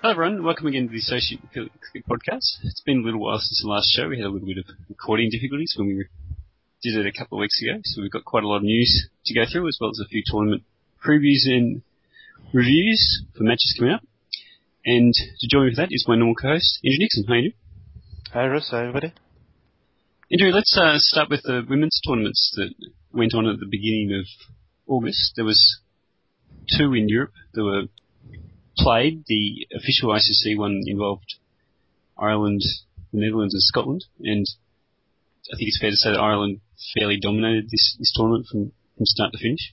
Hello everyone, welcome again to the Associate Cricket Podcast. It's been a little while since the last show. We had a little bit of recording difficulties when we did it a couple of weeks ago, so we've got quite a lot of news to go through, as well as a few tournament previews and reviews for matches coming up. And to join me for that is my normal co-host, Andrew Nixon. How are you doing? Hi Russ, hi everybody. Andrew, let's start with the women's tournaments that went on at the beginning of August. There was two in Europe that were played. The official ICC one involved Ireland, the Netherlands and Scotland, and I think it's fair to say that Ireland fairly dominated this tournament from start to finish.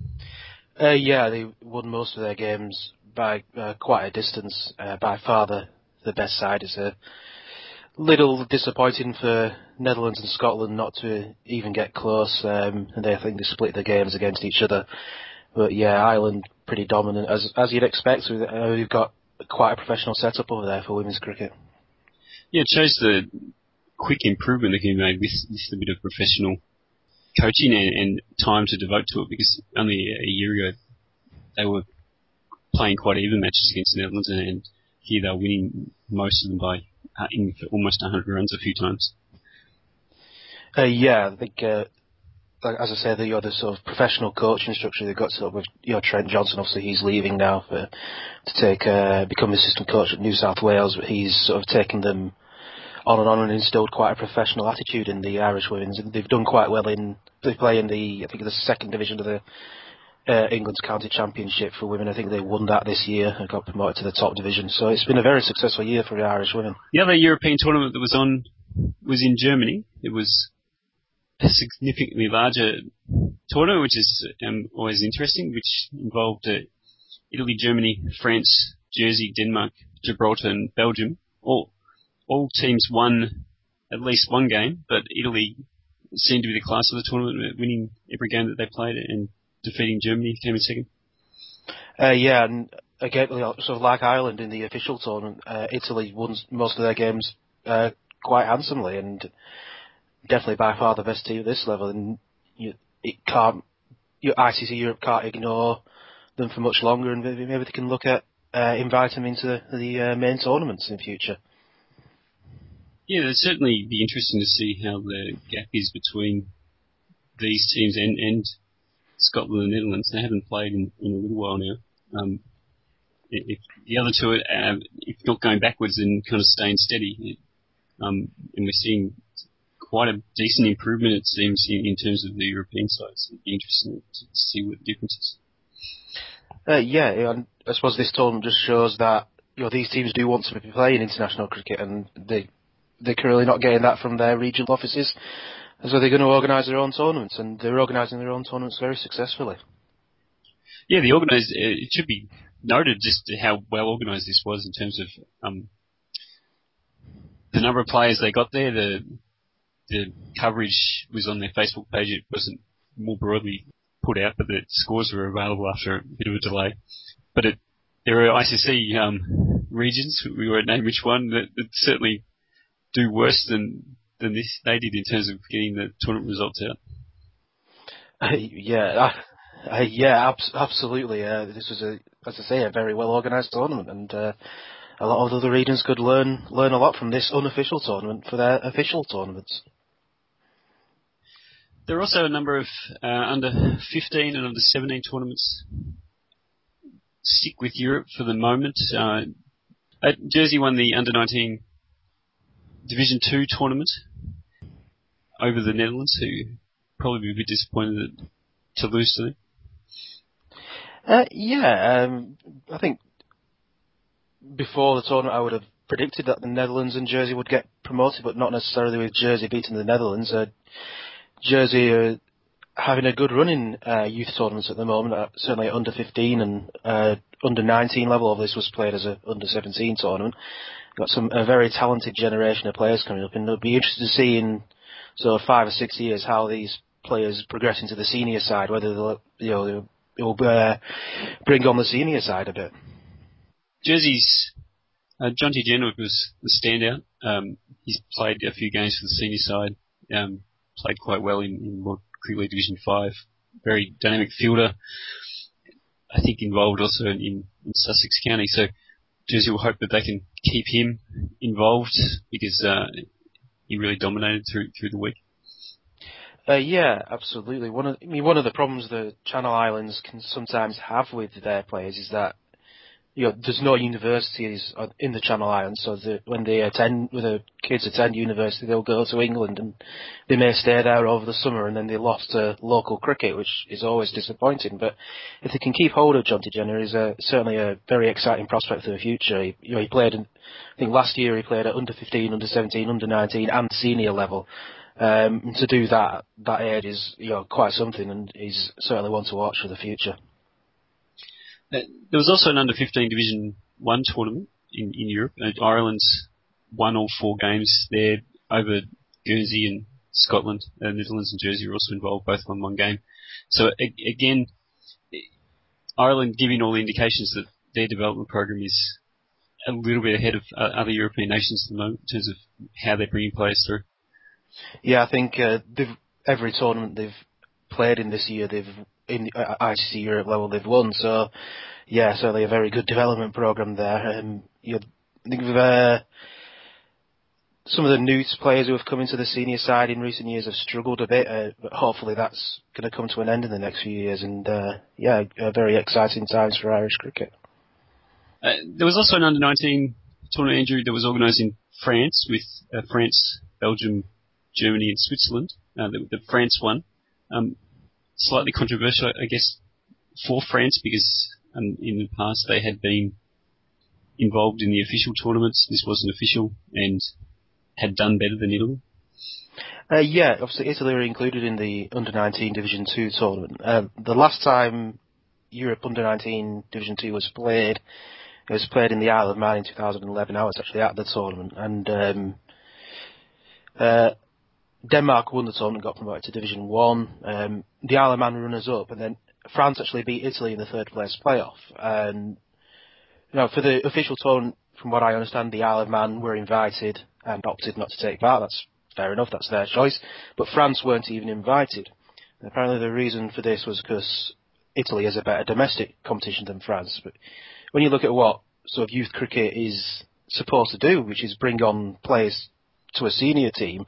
Yeah, they won most of their games by quite a distance. By far the best side. It's a little disappointing for Netherlands and Scotland not to even get close, and I think they split the games against each other. But yeah, Ireland pretty dominant, as you'd expect. We've got quite a professional setup over there for women's cricket. Yeah, it shows the quick improvement that can be made with a bit of professional coaching and time to devote to it, because only a year ago they were playing quite even matches against the Netherlands, and here they're winning most of them by almost 100 runs a few times. Yeah, I think, as I say, the sort of professional coaching structure they've got set up with Trent Johnson. Obviously, he's leaving now to become assistant coach at New South Wales, but he's sort of taken them on and instilled quite a professional attitude in the Irish women's. They've done quite well they play in the second division of the England's County Championship for women. I think they won that this year and got promoted to the top division. So it's been a very successful year for the Irish women. The other European tournament that was in Germany. It was a significantly larger tournament, which is always interesting, which involved Italy, Germany, France, Jersey, Denmark, Gibraltar and Belgium. All teams won at least one game, but Italy seemed to be the class of the tournament, winning every game that they played and defeating Germany, came in second. Yeah, and again, sort of like Ireland in the official tournament, Italy won most of their games quite handsomely, and definitely by far the best team at this level. And ICC Europe can't ignore them for much longer, and maybe they can look at inviting them into the main tournaments in the future. Yeah, it'd certainly be interesting to see how the gap is between these teams and Scotland and the Netherlands. They haven't played in a little while now. If the other two are, if not going backwards, then kind of staying steady. And we're seeing quite a decent improvement, it seems, in terms of the European side. So it'd be interesting to see what the difference is. Yeah, and I suppose this tournament just shows that these teams do want to be playing international cricket, and they're currently not getting that from their regional offices. So they're going to organise their own tournaments, and they're organising their own tournaments very successfully. Yeah, it should be noted just how well organised this was in terms of the number of players they got there. The coverage was on their Facebook page. It wasn't more broadly put out, but the scores were available after a bit of a delay. But there are ICC regions, we won't name which one, that certainly do worse than this they did in terms of getting the tournament results out. Absolutely. This was as I say, a very well organised tournament, and a lot of other regions could learn a lot from this unofficial tournament for their official tournaments. There are also a number of under 15 and under 17 tournaments stick with Europe for the moment. Jersey won the under 19 Division 2 tournament over the Netherlands, who probably be a bit disappointed to lose to them. I think before the tournament I would have predicted that the Netherlands and Jersey would get promoted, but not necessarily with Jersey beating the Netherlands. Jersey are having a good run in youth tournaments at the moment, certainly at under 15 and under 19 level. Of this was played as a under 17 tournament. Got a very talented generation of players coming up, and it'll be interesting to see in sort of 5 or 6 years how these players progress into the senior side, whether they'll bring on the senior side a bit. Jersey's Jonty Jenwick was the standout. He's played a few games for the senior side, played quite well in World Cricket League Division 5. Very dynamic fielder. I think involved also in Sussex County. So Jersey will hope that they can keep him involved because he really dominated through the week. Yeah, absolutely. One of the problems the Channel Islands can sometimes have with their players is that there's no universities in the Channel Islands, so when the kids attend university, they'll go to England and they may stay there over the summer, and then they lost to local cricket, which is always disappointing. But if they can keep hold of Jonty Jenner, he's certainly a very exciting prospect for the future. He played, I think last year he played at under 15, under 17, under 19, and senior level. To do that age is quite something, and he's certainly one to watch for the future. There was also an under-15 Division 1 tournament in Europe. Ireland's won all 4 games there over Guernsey and Scotland. Netherlands and Jersey are also involved, both won 1 game. So again, Ireland giving all the indications that their development program is a little bit ahead of other European nations at the moment in terms of how they're bringing players through. Yeah, I think every tournament they've played in this year, in ICC Europe level, they've won. So, yeah, certainly a very good development program there. I think some of the new players who have come into the senior side in recent years have struggled a bit, but hopefully that's going to come to an end in the next few years. And very exciting times for Irish cricket. There was also an under-19 tournament, Andrew, that was organised in France with France, Belgium, Germany and Switzerland. The France one. Slightly controversial, I guess, for France because in the past they had been involved in the official tournaments. This wasn't official and had done better than Italy. Yeah, obviously Italy were included in the Under-19 Division 2 tournament. The last time Europe Under-19 Division 2 was played, it was played in the Isle of Man in 2011. I was actually at the tournament, and Denmark won the tournament, got promoted to Division 1. The Isle of Man runners up, and then France actually beat Italy in the third place playoff. And for the official tournament, from what I understand, the Isle of Man were invited and opted not to take part. That's fair enough, that's their choice. But France weren't even invited. And apparently the reason for this was because Italy has a better domestic competition than France. But when you look at what sort of youth cricket is supposed to do, which is bring on players to a senior team,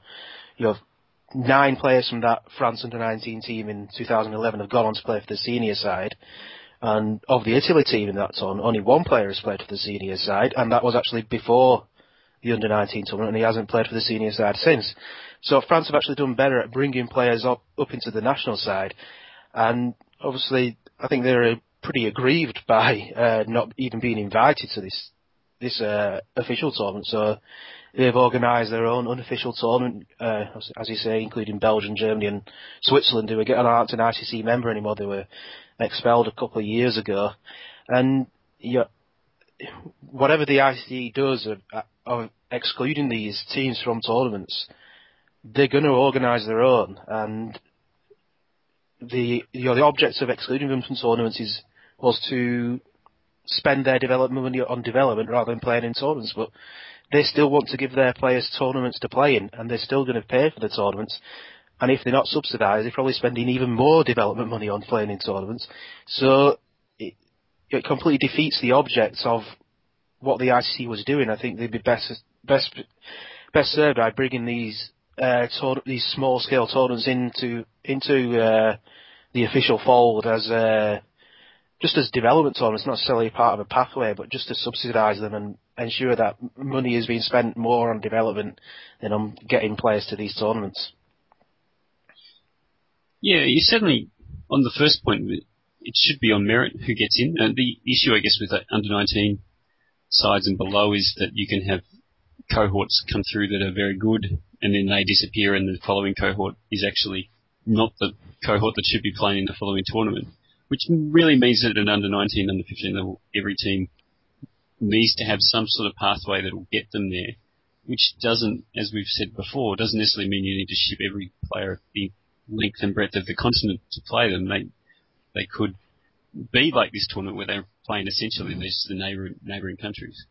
9 players from that France Under-19 team in 2011 have gone on to play for the senior side. And of the Italy team in that tournament, only 1 player has played for the senior side, and that was actually before the Under-19 tournament, and he hasn't played for the senior side since. So France have actually done better at bringing players up into the national side. And obviously, I think they're pretty aggrieved by not even being invited to this official tournament. So they've organised their own unofficial tournament, as you say, including Belgium, Germany and Switzerland, who aren't an ICC member anymore. They were expelled a couple of years ago. And whatever the ICC does of excluding these teams from tournaments, they're going to organise their own. And the object of excluding them from tournaments was to spend their development money on development rather than playing in tournaments. But they still want to give their players tournaments to play in, and they're still going to pay for the tournaments. And if they're not subsidised, they're probably spending even more development money on playing in tournaments. So it completely defeats the object of what the ICC was doing. I think they'd be best served by bringing these small scale tournaments into the official fold as just as development tournaments, not necessarily part of a pathway, but just to subsidise them and ensure that money is being spent more on development than on getting players to these tournaments. Yeah, you certainly, on the first point, it should be on merit who gets in. The issue, I guess, with under-19 sides and below is that you can have cohorts come through that are very good and then they disappear and the following cohort is actually not the cohort that should be playing in the following tournament, which really means that at an under-19, under-15 level, every team needs to have some sort of pathway that will get them there, which doesn't, as we've said before, doesn't necessarily mean you need to ship every player the length and breadth of the continent to play them. They could be like this tournament where they're playing essentially the neighbouring countries.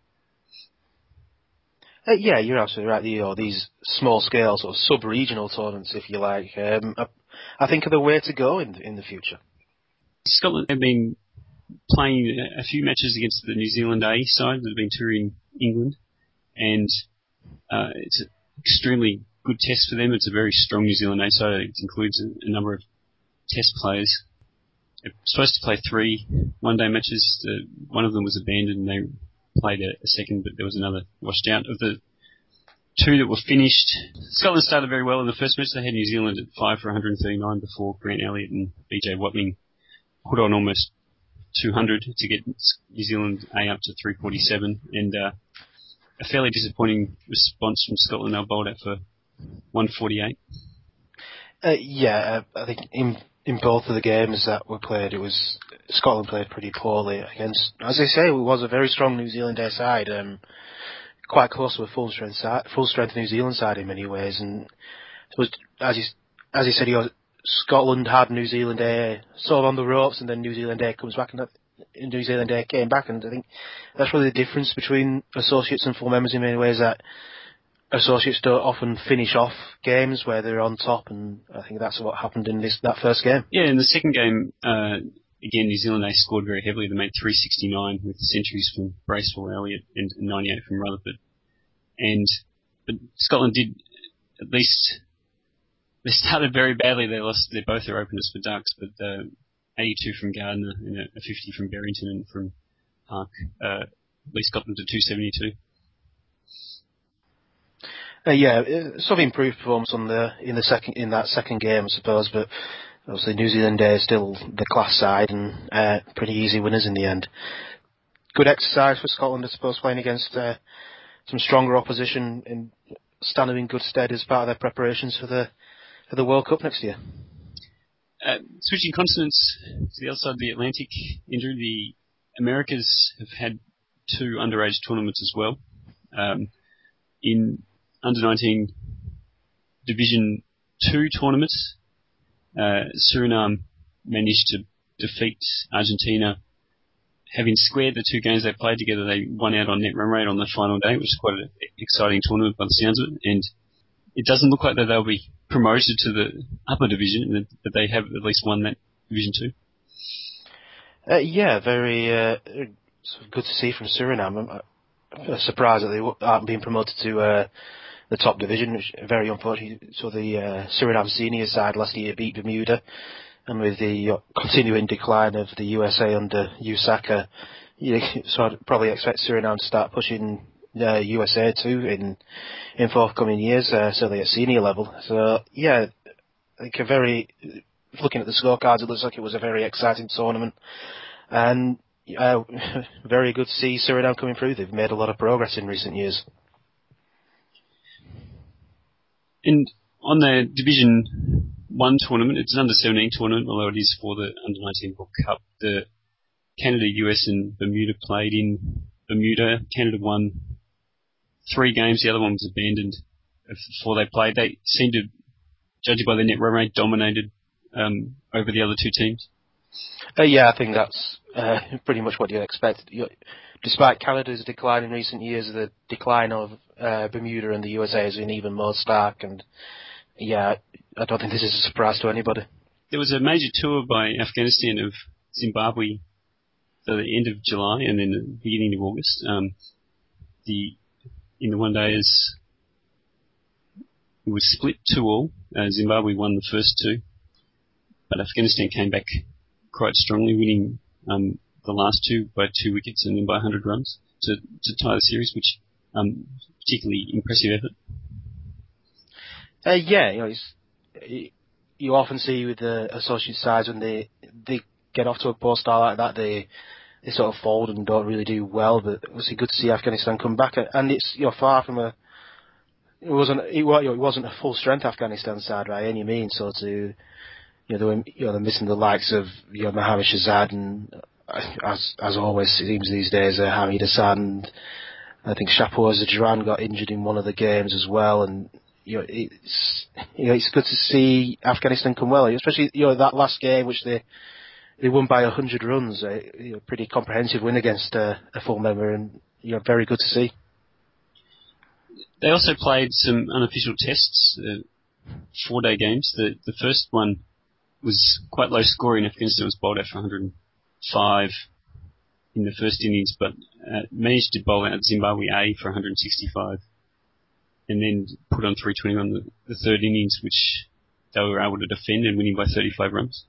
Yeah, you're absolutely right. These small-scale sort of sub-regional tournaments, if you like, I think are the way to go in the future. Scotland have been playing a few matches against the New Zealand A side that have been touring England, and it's an extremely good test for them. It's a very strong New Zealand A side. It includes a number of test players. They're supposed to play 3 one-day matches. One of them was abandoned, and they played a second, but there was another washed out. Of the 2 that were finished, Scotland started very well in the first match. They had New Zealand at 5 for 139 before Grant Elliott and BJ Watling put on almost 200 to get New Zealand A up to 347, and a fairly disappointing response from Scotland. They were bowled out for 148. I think in both of the games that were played, Scotland played pretty poorly against, as I say, it was a very strong New Zealand A side, quite close to a full strength New Zealand side in many ways, and it was, as you said, Scotland had New Zealand A sort of on the ropes, and then New Zealand A comes back, and New Zealand A came back, and I think that's really the difference between associates and full members in many ways, that associates don't often finish off games where they're on top, and I think that's what happened in that first game. Yeah, in the second game, again, New Zealand A scored very heavily. They made 369 with centuries from Bracewell, Elliott, and 98 from Rutherford. But Scotland did, at least, they started very badly. They lost both their openers for Ducks, but 82 from Gardner and a 50 from Berrington and from Park at least got them to 272. Sort of improved performance in that second game, I suppose, but obviously New Zealand A is still the class side, and pretty easy winners in the end. Good exercise for Scotland, I suppose, playing against some stronger opposition and standing in good stead as part of their preparations for the World Cup next year. Switching continents to the other side of the Atlantic, Andrew, the Americas have had 2 underage tournaments as well. In under-19 Division 2 tournaments, Suriname managed to defeat Argentina. Having squared the 2 games they played together, they won out on net run rate on the final day, which is quite an exciting tournament by the sounds of it. And it doesn't look like that they'll be promoted to the upper division, but they have at least won that Division 2. Very good to see from Suriname. I'm surprised that they aren't being promoted to the top division, which is very unfortunate. So the Suriname senior side last year beat Bermuda, and with the continuing decline of the USA under Usaka, so I'd probably expect Suriname to start pushing USA too in forthcoming years, certainly at senior level. So I think looking at the scorecards, it looks like it was a very exciting tournament, and very good to see Suriname coming through. They've made a lot of progress in recent years. And on the Division 1 tournament, it's an under-17 tournament, although it is for the under-19 World Cup. The Canada, US and Bermuda played in Bermuda. Canada won 3 games. The other one was abandoned before they played. They seemed to, judging by the net run rate, dominated over the other 2 teams. I think that's pretty much what you'd expect. Despite Canada's decline in recent years, the decline of Bermuda and the USA has been even more stark, and I don't think this is a surprise to anybody. There was a major tour by Afghanistan of Zimbabwe at the end of July and then the beginning of August. In the one days, it was split 2-all. Zimbabwe won the first 2, but Afghanistan came back quite strongly, winning the last 2 by 2 wickets and then by 100 runs to tie the series, which particularly impressive effort. You often see with the associate sides when they get off to a poor start like that, they sort of fold and don't really do well. But it was good to see Afghanistan come back, and it's far from it wasn't a full strength Afghanistan side by any means. So they're missing the likes of Mohammad Shahzad, and as always it seems these days, Hamid Hassan, and I think Shapur Zadran got injured in one of the games as well, and it's good to see Afghanistan come well, especially that last game which they won by 100 runs, a pretty comprehensive win against a full member, and very good to see. They also played some unofficial tests, 4-day games. The first one was quite low scoring. Afghanistan was bowled out for 105 in the first innings, but managed to bowl out Zimbabwe A for 165, and then put on 320 on the third innings, which they were able to defend and winning by 35 runs.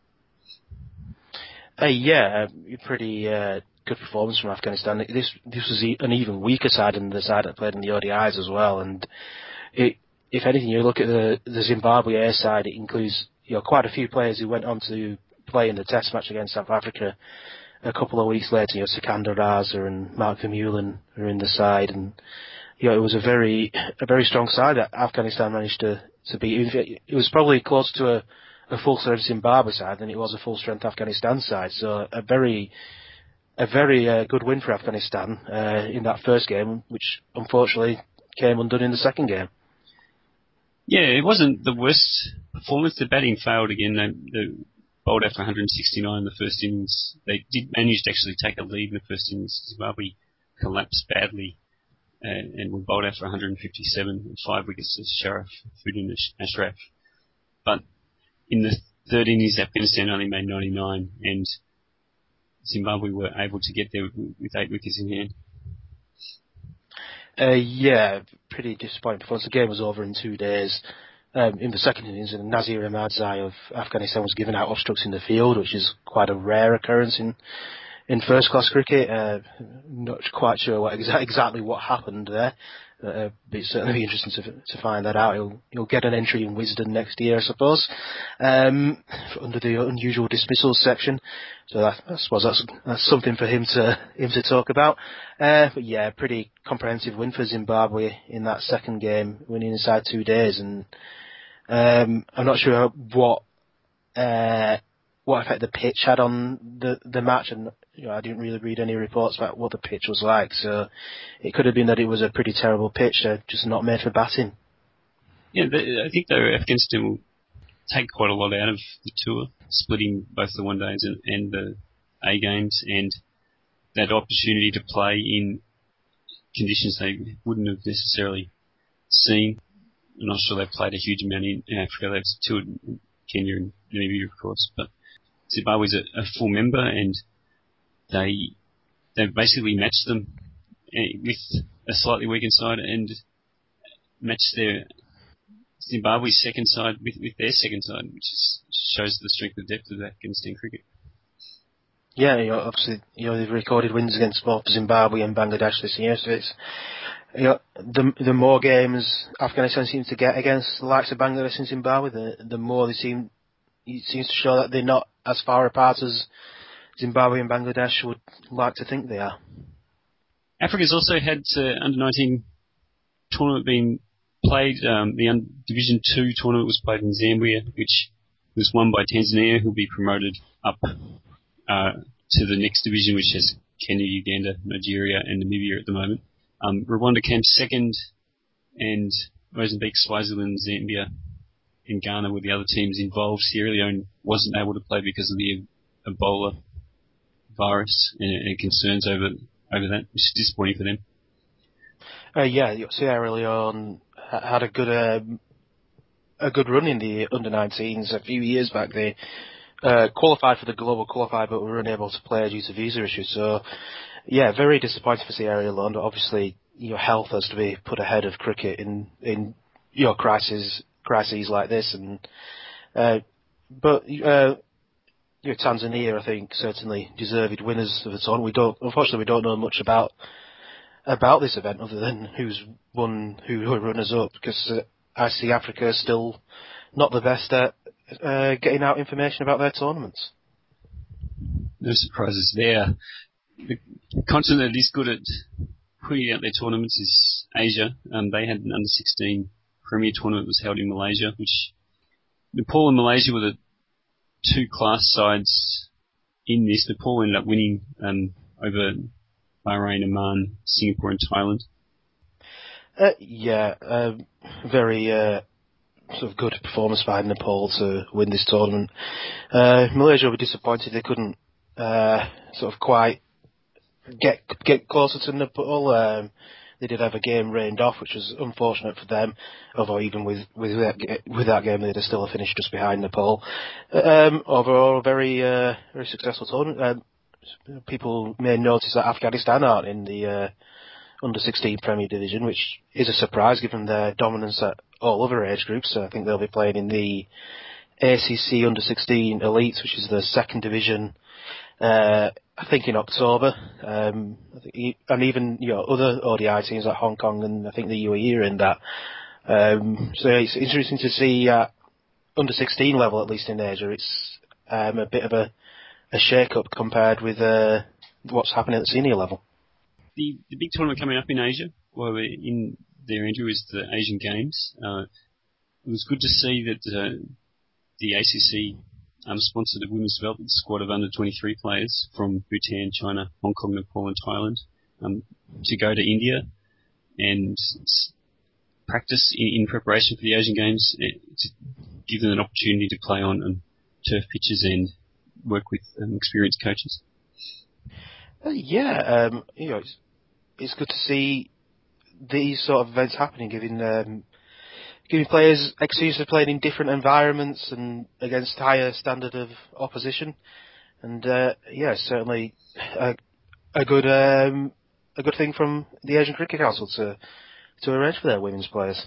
Pretty good performance from Afghanistan. This was an even weaker side than the side that played in the ODIs as well. And if anything, you look at the Zimbabwe A side, it includes quite a few players who went on to play in the Test match against South Africa a couple of weeks later. Sikander Raza and Mark Vermeulen are in the side, and it was a very strong side that Afghanistan managed to beat. It was probably closer to a full-strength Zimbabwe side than it was a full-strength Afghanistan side. So a very good win for Afghanistan in that first game, which unfortunately came undone in the second game. Yeah, it wasn't the worst performance. The batting failed again. They bowled out for 169 in the first innings. They did manage to actually take a lead in the first innings. Zimbabwe collapsed badly and were bowled out for 157 and 5 wickets to Sharaf Fuddin Ashraf. But in the third innings, Afghanistan only made 99, and Zimbabwe were able to get there with 8 wickets in hand. Pretty disappointing performance. The game was over in 2 days. In the second innings, and Nazir Ahmadzai of Afghanistan was given out off strokes in the field, which is quite a rare occurrence in first-class cricket. Not quite sure exactly what happened there. But it'd certainly be interesting to find that out. He'll get an entry in Wisden next year, I suppose, under the unusual dismissals section. So I suppose that's something for him to talk about. But yeah, pretty comprehensive win for Zimbabwe in that second game, winning inside 2 days. And I'm not sure what effect the pitch had on the match, and I didn't really read any reports about what the pitch was like, so it could have been that it was a pretty terrible pitch, just not made for batting. Yeah, I think Afghanistan will take quite a lot out of the tour, splitting both the one days and the A games, and that opportunity to play in conditions they wouldn't have necessarily seen. I'm not sure they've played a huge amount in Africa. They've toured Kenya and Namibia, of course, but Zimbabwe's a full member, and they basically matched them with a slightly weakened side and matched their Zimbabwe's second side with their second side, which shows the strength and depth of Afghanistan cricket. Yeah, obviously, they've recorded wins against both Zimbabwe and Bangladesh this year, so it's, the more games Afghanistan seems to get against the likes of Bangladesh and Zimbabwe, the more it seems to show that they're not as far apart as Zimbabwe and Bangladesh would like to think they are. Africa's also had under-19 tournament being played. The Division 2 tournament was played in Zambia, which was won by Tanzania, who'll be promoted up to the next division, which has Kenya, Uganda, Nigeria, and Namibia at the moment. Rwanda came second, and Mozambique, Swaziland, Zambia, and Ghana were the other teams involved. Sierra Leone wasn't able to play because of the Ebola virus and concerns over that, which is disappointing for them. Sierra Leone had a good run in the under-19s a few years back. They qualified for the global qualifier, but were unable to play due to visa issues. So, yeah, very disappointing for Sierra Leone. But obviously, health has to be put ahead of cricket in crises like this. And Tanzania, I think, certainly deserved winners of the tournament. Unfortunately, we don't know much about this event other than who's won, who are runners up, because I see Africa still not the best at getting out information about their tournaments. No surprises there. The continent that is good at putting out their tournaments is Asia. They had an under-16 Premier tournament was held in Malaysia, which Nepal and Malaysia were the two class sides in this. Nepal ended up winning over Bahrain, Oman, Singapore, and Thailand. Very sort of good performance by Nepal to win this tournament. Malaysia were disappointed they couldn't sort of quite get closer to Nepal. They did have a game rained off, which was unfortunate for them. Although even with that game, they'd have still finished just behind Nepal. Overall, a very successful tournament. people may notice that Afghanistan aren't in the under-16 Premier Division, which is a surprise given their dominance at all other age groups. So I think they'll be playing in the ACC under-16 Elites, which is the second division, I think in October. And even other ODI teams like Hong Kong and I think the UAE are in that. So it's interesting to see under-16 level, at least in Asia. It's a bit of a shake-up compared with what's happening at the senior level. The big tournament coming up in Asia, while we're in there, Andrew, is the Asian Games. It was good to see that the ACC sponsored a women's development squad of under-23 players from Bhutan, China, Hong Kong, Nepal and Thailand to go to India and practice in preparation for the Asian Games, to give them an opportunity to play on turf pitches and work with experienced coaches. It's good to see these sort of events happening, giving players excuse for playing in different environments and against higher standard of opposition. And certainly a good thing from the Asian Cricket Council to arrange for their women's players.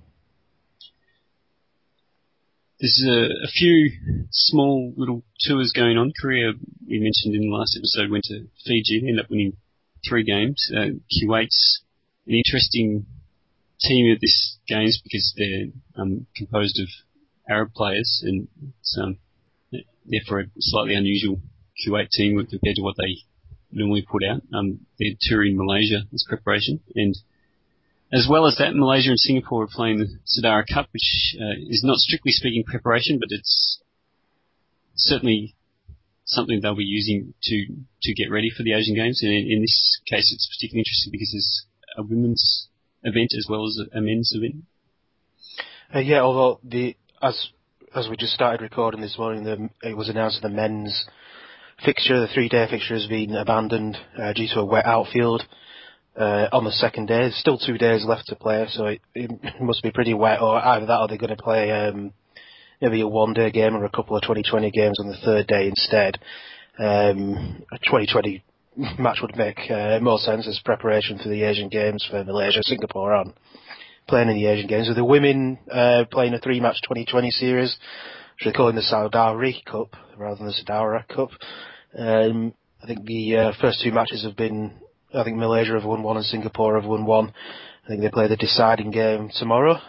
There's a few small little tours going on. Korea, we mentioned in the last episode, went to Fiji. They ended up winning 3 games. Kuwait's an interesting team at this games because they're composed of Arab players, and it's therefore a slightly unusual Kuwait team compared to what they normally put out. They're touring Malaysia as preparation, and as well as that, Malaysia and Singapore are playing the Sadara Cup, which is not strictly speaking preparation, but it's certainly something they'll be using to get ready for the Asian Games. And in this case, it's particularly interesting because there's a women's event as well as a men's event. Although as we just started recording this morning, it was announced that the men's fixture, the 3-day fixture, has been abandoned due to a wet outfield. On the second day, there's still 2 days left to play, so it must be pretty wet, or either that or they're going to play maybe a 1-day game or a couple of 2020 games on the third day instead. A 2020 match would make more sense as preparation for the Asian Games for Malaysia. Singapore aren't playing in the Asian Games. With the women playing a 3-match 2020 series, which they're calling the Saudari Cup rather than the Sadara Cup. I think the first 2 matches have been, I think Malaysia have won 1 and Singapore have won 1. I think they play the deciding game tomorrow.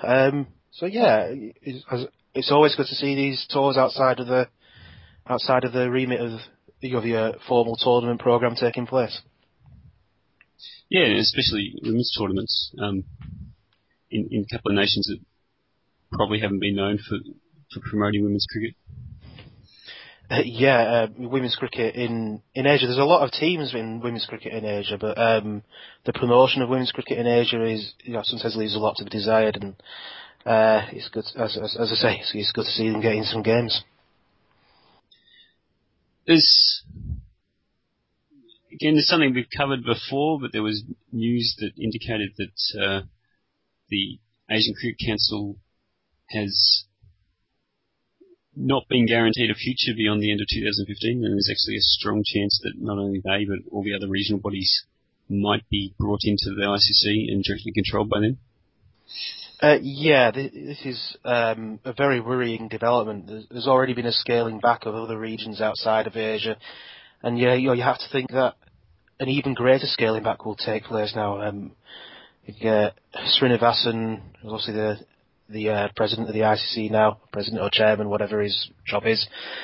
It's always good to see these tours outside of the remit of your formal tournament program taking place. Yeah, especially women's tournaments in a couple of nations that probably haven't been known for promoting women's cricket. Women's cricket in Asia. There's a lot of teams in women's cricket in Asia, but the promotion of women's cricket in Asia is, sometimes leaves a lot to be desired, and it's good, as I say, it's good to see them getting some games. There's something we've covered before, but there was news that indicated that the Asian Cricket Council has not been guaranteed a future beyond the end of 2015, and there's actually a strong chance that not only they, but all the other regional bodies might be brought into the ICC and directly controlled by them. This is a very worrying development. There's already been a scaling back of other regions outside of Asia, and you have to think that an even greater scaling back will take place now. Srinivasan, obviously the president of the ICC now, president or chairman, whatever his job is,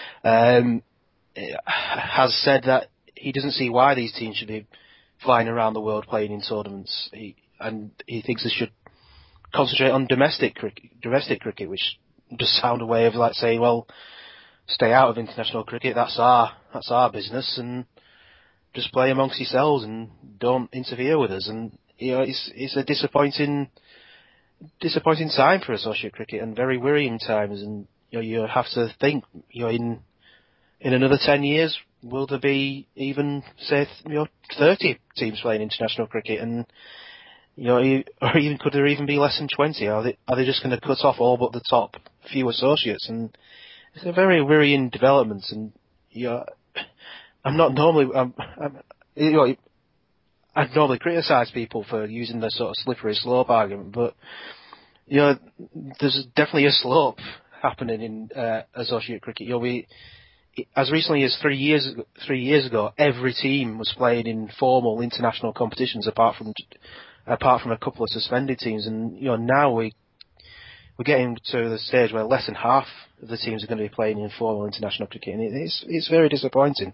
has said that he doesn't see why these teams should be flying around the world playing in tournaments. He thinks they should concentrate on domestic cricket, which does sound a way of like saying, well, stay out of international cricket. That's our business, and just play amongst yourselves and don't interfere with us. And it's a disappointing time for associate cricket and very worrying times. And you have to think, in another 10 years, will there be even, say, 30 teams playing international cricket? And or even could there even be less than 20? Are they just going to cut off all but the top few associates? And it's a very worrying development. And I'm not normally, you know, I'd normally criticise people for using the sort of slippery slope argument, but you know, there's definitely a slope happening in associate cricket. You know, as recently as 3 years ago, every team was playing in formal international competitions, apart from a couple of suspended teams, and you know now we're getting to the stage where less than half of the teams are going to be playing in formal international cricket, and it's very disappointing.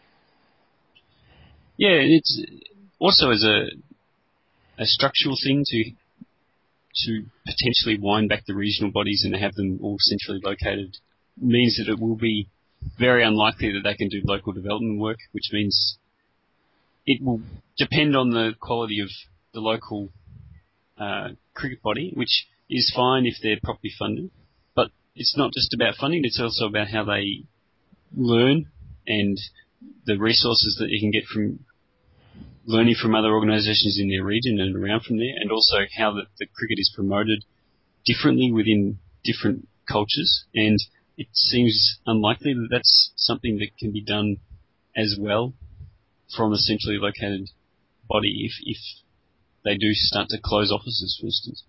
Yeah, it's also as a structural thing to potentially wind back the regional bodies and have them all centrally located means that it will be very unlikely that they can do local development work, which means it will depend on the quality of the local cricket body, which is fine if they're properly funded. But it's not just about funding, it's also about how they learn and the resources that you can get from learning from other organisations in their region and around from there, and also how the cricket is promoted differently within different cultures. And it seems unlikely that that's something that can be done as well from a centrally located body if they do start to close offices, for instance.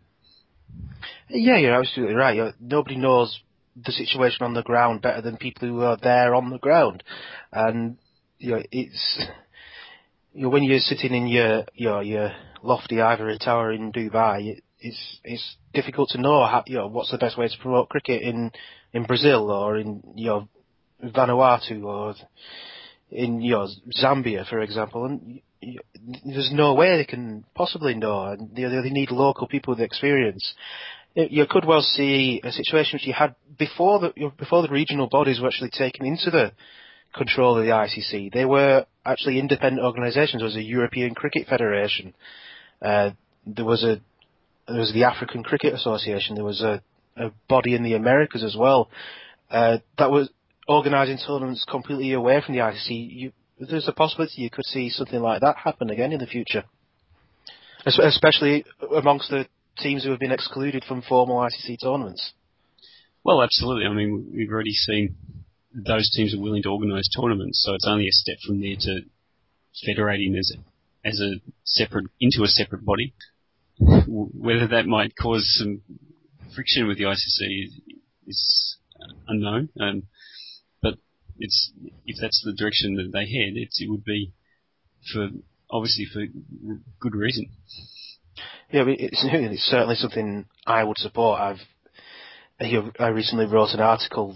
Yeah, you're absolutely right. Nobody knows the situation on the ground better than people who are there on the ground, and you know it's. You know, when you're sitting in your lofty ivory tower in Dubai, it's difficult to know what's the best way to promote cricket in Brazil or in Vanuatu or in Zambia, for example, and there's no way they can possibly know, and they need local people with experience. You could well see a situation which you had before the regional bodies were actually taken into the control of the ICC. They were actually independent organisations. There was a European Cricket Federation. There was the African Cricket Association. There was a body in the Americas as well that was organising tournaments completely away from the ICC. There's a possibility you could see something like that happen again in the future, especially amongst the teams who have been excluded from formal ICC tournaments. Well, absolutely. I mean, we've already seen those teams are willing to organise tournaments, so it's only a step from there to federating as a separate body. Whether that might cause some friction with the ICC is unknown, but if that's the direction that they head, it would be obviously for good reason. Yeah, it's certainly something I would support. I recently wrote an article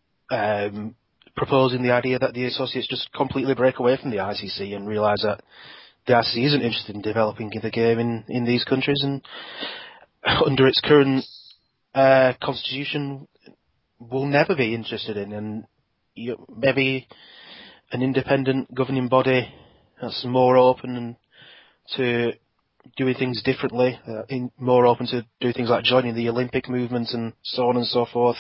proposing the idea that the associates just completely break away from the ICC and realise that the ICC isn't interested in developing the game in these countries, and under its current constitution will never be interested in, and maybe an independent governing body that's more open to doing things differently, more open to do things like joining the Olympic movement and so on and so forth,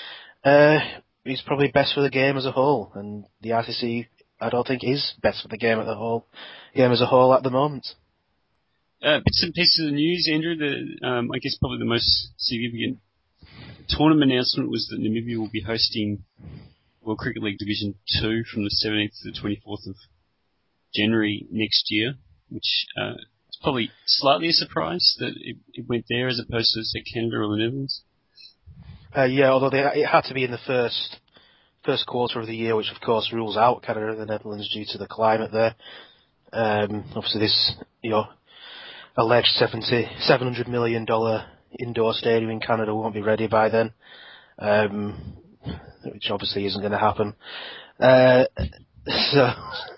is probably best for the game as a whole. And the ICC, I don't think, is best for the game as a whole at the moment. Bits and pieces of news, Andrew. I guess probably the most significant tournament announcement was that Namibia will be hosting World Cricket League Division 2 from the 17th to the 24th of January next year, which is probably slightly a surprise that it went there as opposed to, say, Canada or the Netherlands. Yeah, although it had to be in the first quarter of the year, which of course rules out Canada and the Netherlands due to the climate there. Obviously, this alleged $700 million indoor stadium in Canada won't be ready by then, which obviously isn't going to happen. So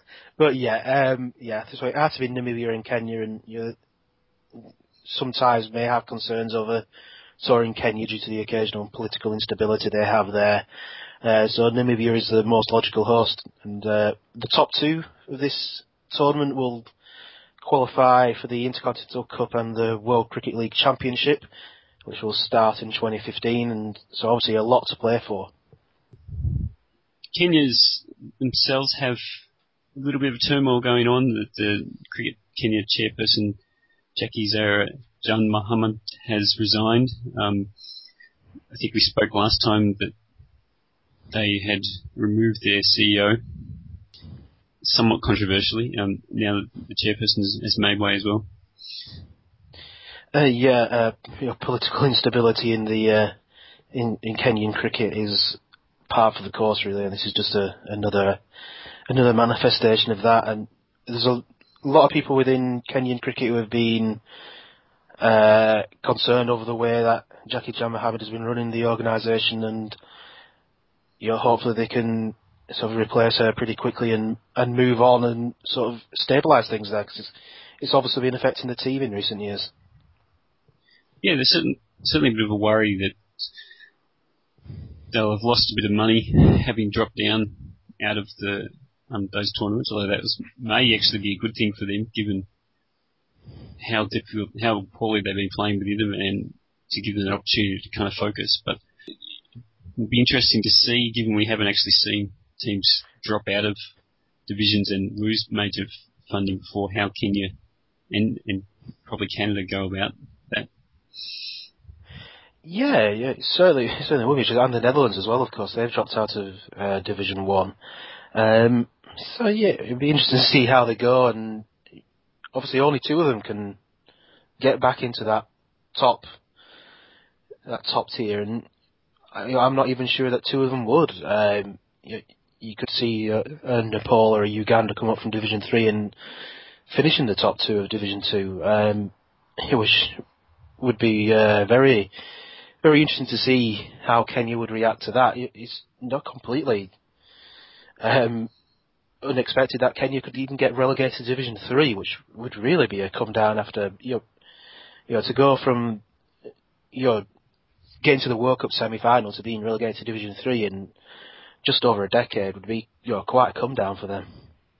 it had to be Namibia and Kenya, and sometimes may have concerns over touring Kenya due to the occasional political instability they have there. So Namibia is the most logical host, and the top two of this tournament will qualify for the Intercontinental Cup and the World Cricket League Championship, which will start in 2015, and so obviously a lot to play for. Kenyans themselves have a little bit of turmoil going on. The Cricket Kenya chairperson, Jackie Jan Mohammed, has resigned. I think we spoke last time that they had removed their CEO. somewhat controversially, now that the chairperson has made way as well. Political instability in the in Kenyan cricket is par for the course, really, and this is just another manifestation of that. And there's a lot of people within Kenyan cricket who have been concerned over the way that Jackie Mohammed has been running the organisation, and hopefully they can sort of replace her pretty quickly and move on and sort of stabilise things there, because it's obviously been affecting the team in recent years. Yeah, there's certainly a bit of a worry that they'll have lost a bit of money having dropped down out of the those tournaments, although that may actually be a good thing for them, given how poorly they've been playing within them, and to give them an opportunity to kind of focus. But it'll be interesting to see, given we haven't actually seen teams drop out of divisions and lose major funding before, how Kenya and probably Canada go about that. Yeah, certainly will be. And the Netherlands as well, of course. They've dropped out of Division 1. So yeah, it'd be interesting to see how they go, and obviously only two of them can get back into that top tier, and I'm not even sure that two of them would. You could see a Nepal or a Uganda come up from Division 3 and finish in the top two of Division 2, which would be very, very interesting to see how Kenya would react to that. It's not completely unexpected that Kenya could even get relegated to Division 3, which would really be a come down after to go from getting to the World Cup semi-final to being relegated to Division 3 in just over a decade would be quite a come down for them.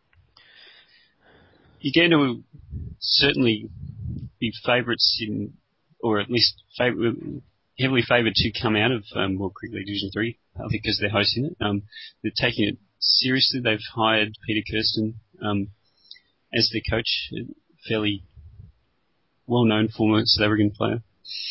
Uganda will certainly be favourites in, or at least heavily favoured to come out of World Cricket League Division 3, partly because they're hosting it. They're taking it seriously. They've hired Peter Kirsten as their coach, a fairly well-known former South African player.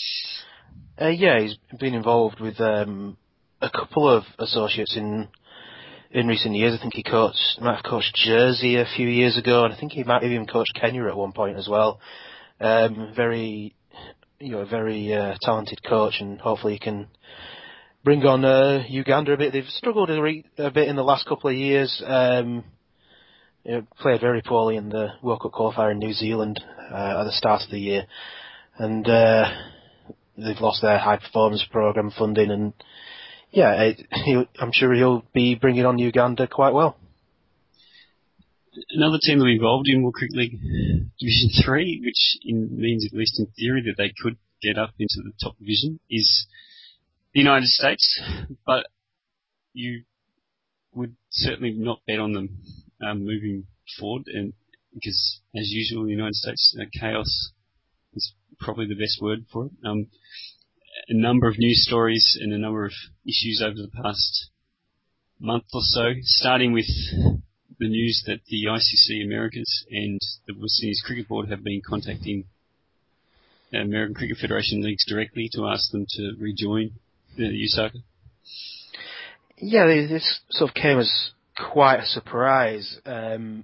He's been involved with a couple of associates in recent years. I think he might have coached Jersey a few years ago, and I think he might have even coached Kenya at one point as well. Very talented coach, and hopefully he can bring on Uganda a bit. They've struggled a bit in the last couple of years. Played very poorly in the World Cup qualifier in New Zealand at the start of the year, and they've lost their high performance program funding, and I'm sure he'll be bringing on Uganda quite well. Another team that will be involved in World Cricket League Division 3, which means, at least in theory, that they could get up into the top division, is the United States. But you would certainly not bet on them moving forward, and because, as usual, in the United States, chaos is probably the best word for it. A number of news stories and a number of issues over the past month or so, starting with the news that the ICC Americas and the West Indies Cricket Board have been contacting the American Cricket Federation leagues directly to ask them to rejoin the USACA. Yeah, this sort of came as quite a surprise. The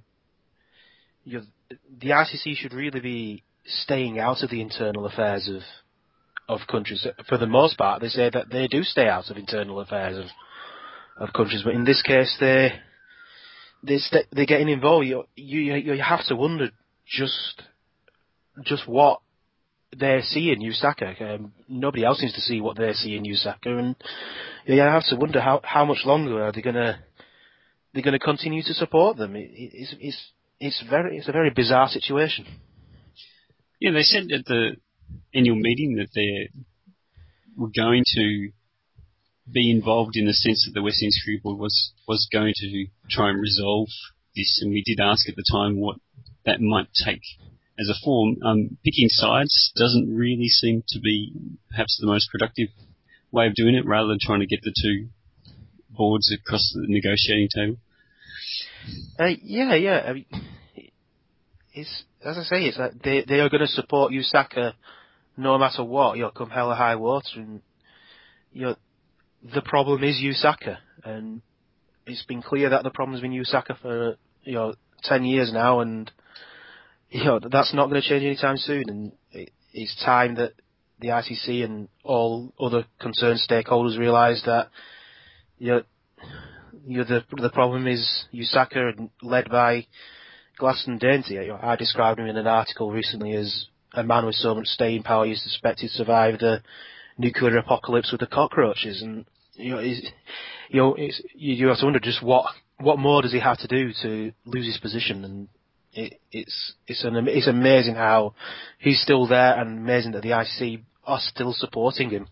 ICC should really be staying out of the internal affairs of countries. For the most part, they say that they do stay out of internal affairs of countries, but in this case, they're getting involved. You have to wonder just what they see in USACA. Nobody else seems to see what they see in USACA, and you have to wonder how much longer are they going to continue to support them. It's a very bizarre situation. Yeah, they said at the annual meeting that they were going to be involved in the sense that the West Indies Cricket Board was going to try and resolve this, and we did ask at the time what that might take as a form. Picking sides doesn't really seem to be perhaps the most productive way of doing it, rather than trying to get the two boards across the negotiating table. Yeah. I mean, it's, as I say, it's like they are going to support USACA no matter what. Come hell or high water, and the problem is USACA, and it's been clear that the problem's been USACA for 10 years now, and that's not going to change anytime soon. And it's time that the ICC and all other concerned stakeholders realise that the problem is USACA, led by Gladstone Dainty. I described him in an article recently as a man with so much staying power he's suspected to survive the nuclear apocalypse with the cockroaches. And you have to wonder just what more does he have to do to lose his position. And it's amazing how he's still there, and amazing that the ICC are still supporting him.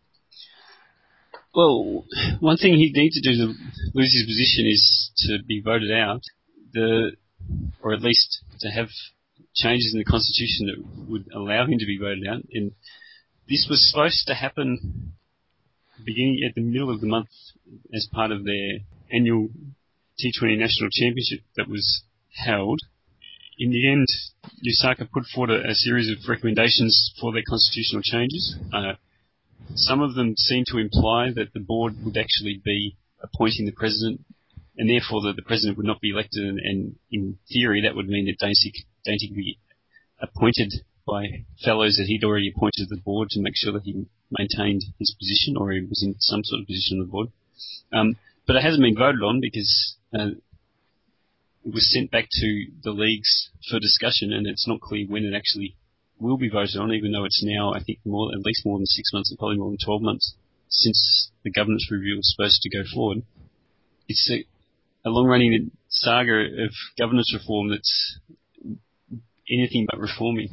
Well, one thing he'd need to do to lose his position is to be voted out, or at least to have changes in the constitution that would allow him to be voted out. And this was supposed to happen beginning at the middle of the month as part of their annual T20 National Championship that was held. In the end, USACA put forward a series of recommendations for their constitutional changes. Some of them seem to imply that the board would actually be appointing the president, and therefore that the president would not be elected, and in theory that would mean that Dainty would be appointed by fellows that he'd already appointed to the board to make sure that he maintained his position, or he was in some sort of position on the board. But it hasn't been voted on because it was sent back to the leagues for discussion, and it's not clear when it actually will be voted on, even though it's now, I think, at least more than 6 months, and probably more than 12 months since the governance review was supposed to go forward. It's a long-running saga of governance reform that's anything but reforming.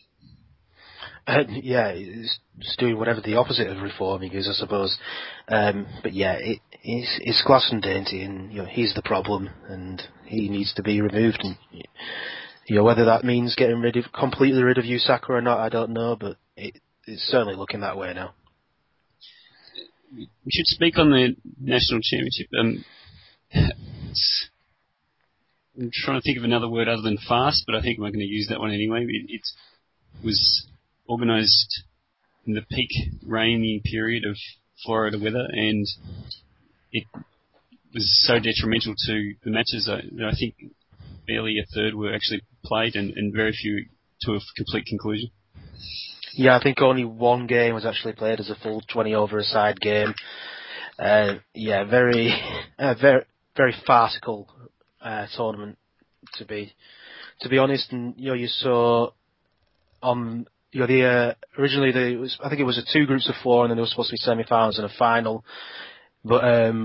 It's just doing whatever the opposite of reforming is, I suppose. But yeah, it's Gladstone Dainty, and he's the problem, and he needs to be removed. And whether that means getting completely rid of USACA or not, I don't know, but it's certainly looking that way now. We should speak on the national championship. I'm trying to think of another word other than fast, but I think I'm going to use that one anyway. It was organised in the peak rainy period of Florida weather, and it was so detrimental to the matches that I think barely a third were actually played, and very few to a complete conclusion. Yeah, I think only one game was actually played as a full 20 over a side game. Very farcical tournament to be honest. And you saw on originally I think it was 2 groups of 4, and then there was supposed to be semi-finals and a final, but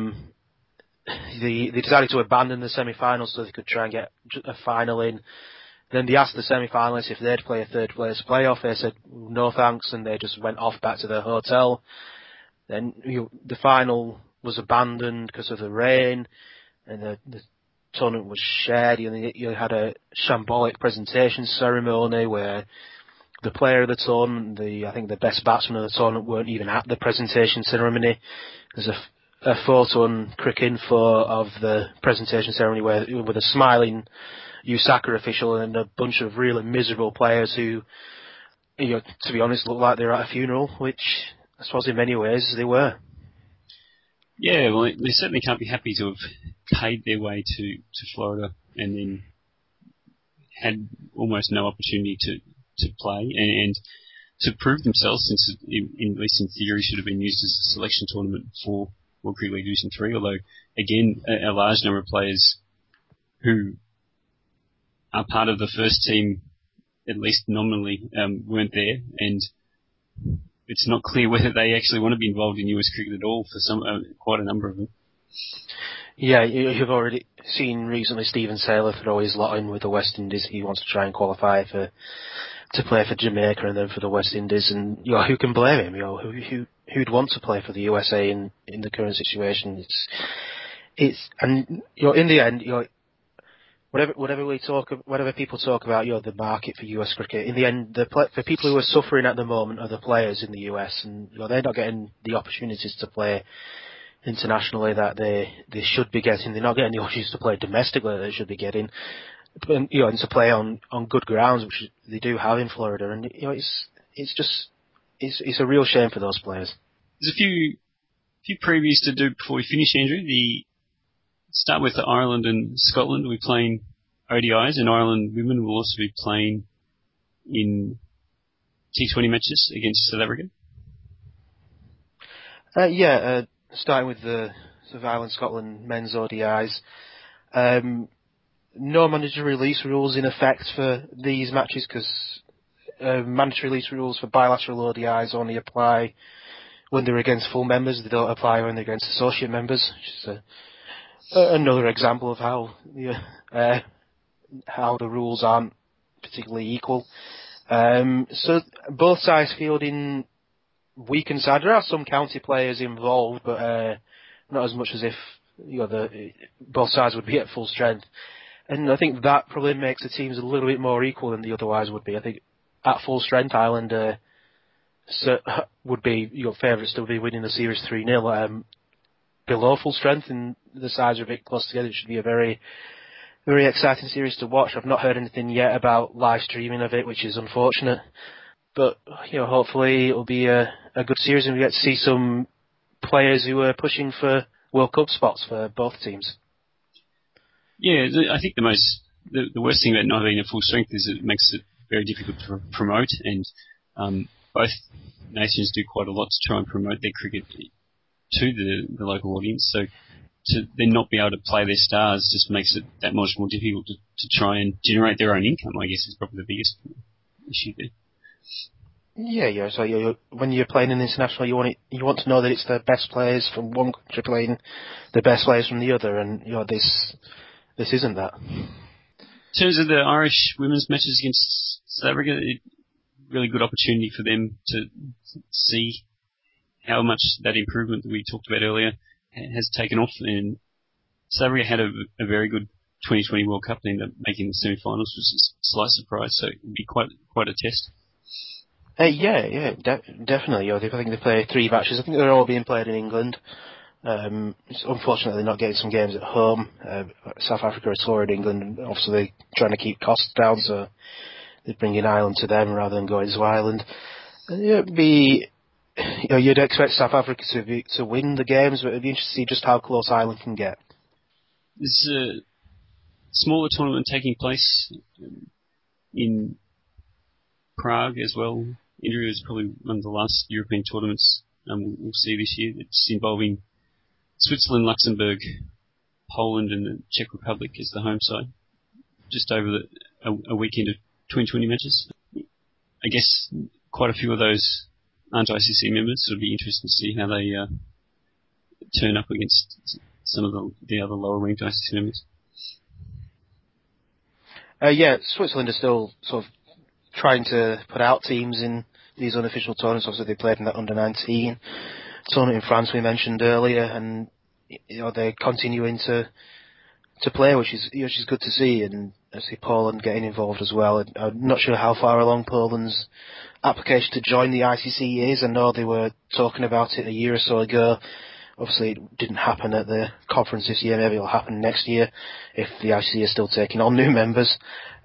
they decided to abandon the semi-finals so they could try and get a final in. Then they asked the semi-finalists if they'd play a third place playoff. They said no thanks, and they just went off back to their hotel. Then the final was abandoned because of the rain, and the tournament was shared. You had a shambolic presentation ceremony where the player of the tournament, I think the best batsman of the tournament, weren't even at the presentation ceremony. There's a photo on Cricinfo of the presentation ceremony with a smiling USACA official and a bunch of really miserable players who, to be honest, look like they're at a funeral, which I suppose in many ways they were. Yeah, well, they certainly can't be happy to have paid their way to Florida and then had almost no opportunity to play and to prove themselves, since it, at least in theory, should have been used as a selection tournament for World Cricket League Division 3, although, again, a large number of players who are part of the first team, at least nominally, weren't there, and it's not clear whether they actually want to be involved in US cricket at all for quite a number of them. Yeah, you've already seen recently Stephen Saylor throw his lot in with the West Indies. He wants to try and qualify to play for Jamaica and then for the West Indies, and who can blame him? Who'd want to play for the USA in the current situation? In the end, whatever people talk about, the market for US cricket, in the end, the people who are suffering at the moment are the players in the US, and they're not getting the opportunities to play internationally that they should be getting. They're not getting the opportunities to play domestically that they should be getting, and to play on good grounds, which they do have in Florida. And it's a real shame for those players. There's a few previews to do before we finish, Andrew. Start with Ireland and Scotland. We're playing ODIs, and Ireland women will also be playing in T20 matches against South Africa. Starting with the sort of Ireland-Scotland men's ODIs. No mandatory release rules in effect for these matches because mandatory release rules for bilateral ODIs only apply when they're against full members. They don't apply when they're against associate members, which is another example of how the rules aren't particularly equal. So both sides fielding weakened side. There are some county players involved, but not as much as if both sides would be at full strength. And I think that probably makes the teams a little bit more equal than they otherwise would be. I think at full strength, Ireland would be favourites to be winning the series 3-0. Below full strength, and the sides are a bit close together. It should be a very, very exciting series to watch. I've not heard anything yet about live streaming of it, which is unfortunate. But hopefully it'll be a good series, and we get to see some players who are pushing for World Cup spots for both teams. Yeah, I think the worst thing about not being at full strength is it makes it very difficult to promote, and both nations do quite a lot to try and promote their cricket to the local audience. So to then not be able to play their stars just makes it that much more difficult to try and generate their own income, I guess, is probably the biggest issue there. Yeah. So when you're playing an international, you want to know that it's the best players from one country playing the best players from the other, and this isn't that. In terms of the Irish women's matches against South Africa, really good opportunity for them to see how much that improvement that we talked about earlier has taken off. And South Africa had a very good 2020 World Cup and ended up making the semi-finals, which is a slight surprise. So it'd be quite a test. Definitely. I think they play 3 matches. I think they're all being played in England. It's unfortunately not getting some games at home. South Africa are touring England, and obviously they're trying to keep costs down, so they're bringing Ireland to them rather than going to Ireland. And it'd be, you'd expect South Africa to win the games, but it'd be interesting to see just how close Ireland can get. There's a smaller tournament taking place in Prague as well. India is probably one of the last European tournaments we'll see this year. It's involving Switzerland, Luxembourg, Poland, and the Czech Republic as the home side. Just over a weekend of 2020 matches. I guess quite a few of those aren't ICC members, so it'll be interesting to see how they turn up against some of the other lower-ranked ICC members. Switzerland is still sort of trying to put out teams in these unofficial tournaments. Obviously, they played in that under-19 tournament in France we mentioned earlier, and they're continuing to play, which is good to see. And I see Poland getting involved as well. I'm not sure how far along Poland's application to join the ICC is. I know they were talking about it a year or so ago. Obviously, it didn't happen at the conference this year. Maybe it'll happen next year if the ICC is still taking on new members.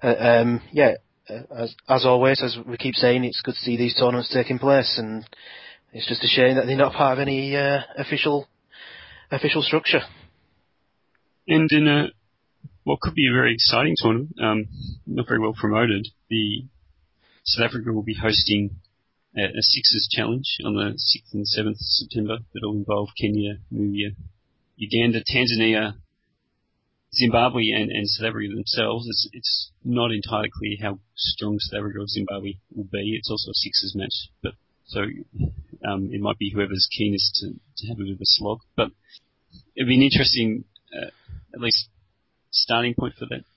As always, as we keep saying, it's good to see these tournaments taking place, and it's just a shame that they're not part of any official structure. And in what could be a very exciting tournament, not very well promoted, the South Africa will be hosting a Sixers Challenge on the 6th and 7th of September that will involve Kenya, Namibia, Uganda, Tanzania, Zimbabwe and South Africa themselves. It's not entirely clear how strong South Africa or Zimbabwe will be. It's also a Sixers match, but so it might be whoever's keenest to have a bit of a slog. But it'd be an interesting, at least, starting point for that.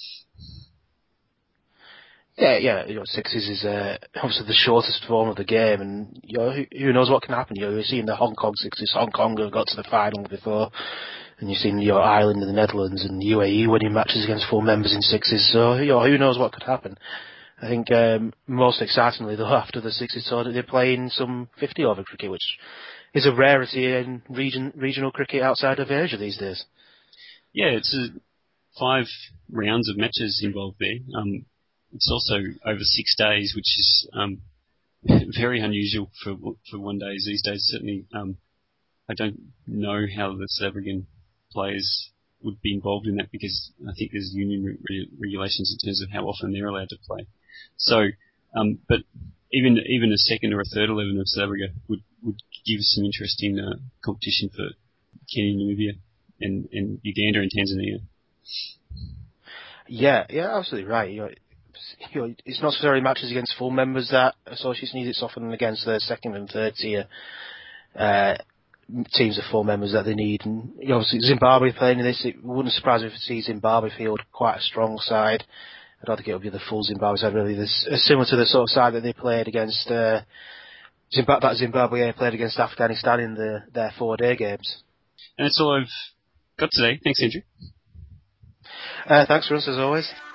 Sixes is obviously the shortest form of the game, and who knows what can happen. You've seen the Hong Kong Sixes. Hong Kong have got to the final before, and you've seen Ireland and the Netherlands and UAE winning matches against full members in Sixes. So who knows what could happen. I think most excitingly though, after the Sixes tournament, they're playing some 50-over cricket, which is a rarity in regional cricket outside of Asia these days. Yeah, it's 5 rounds of matches involved there. It's also over 6 days, which is very unusual for one days these days. Certainly, I don't know how the South African players would be involved in that because I think there's union regulations in terms of how often they're allowed to play. So, but even a second or a third 11 of South Africa would give some interesting competition for Kenya, Namibia, and Uganda and Tanzania. Yeah, absolutely right. It's not necessarily matches against full members that associates need. It's often against their second and third tier teams of full members that they need. And obviously Zimbabwe playing in this, it wouldn't surprise me if we see Zimbabwe field quite a strong side. I don't think it'll be the full Zimbabwe side really. This similar to the sort of side that they played against that Zimbabwe played against Afghanistan in their 4-day games. And that's all I've got today. Thanks, Andrew. Thanks, Russ, as always.